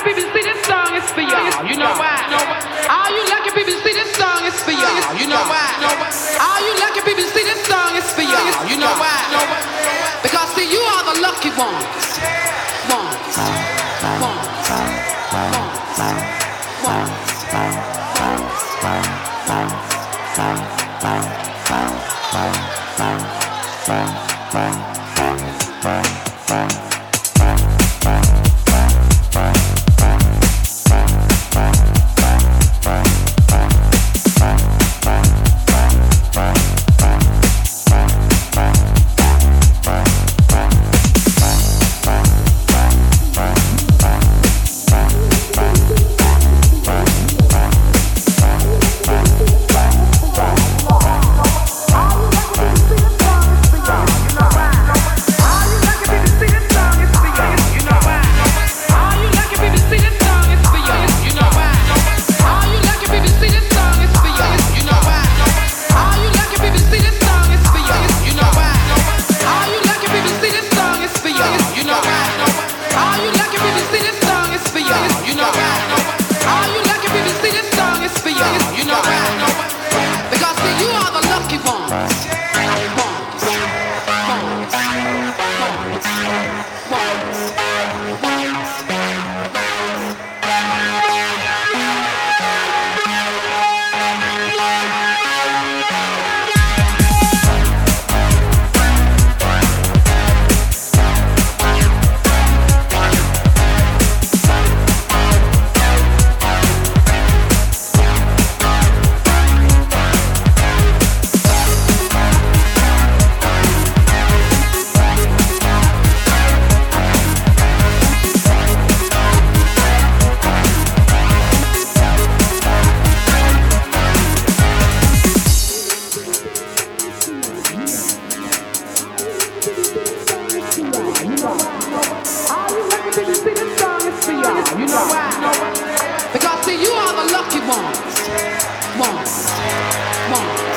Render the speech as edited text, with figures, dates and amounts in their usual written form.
people, see this song is for y'all. You know why? All you lucky people, see this song is for y'all. You know why? All you lucky people, see this song is for y'all. You know why? Because see, you are the lucky ones. Ones. Ones. You know why? Because see, you are the lucky ones. Ones. Ones.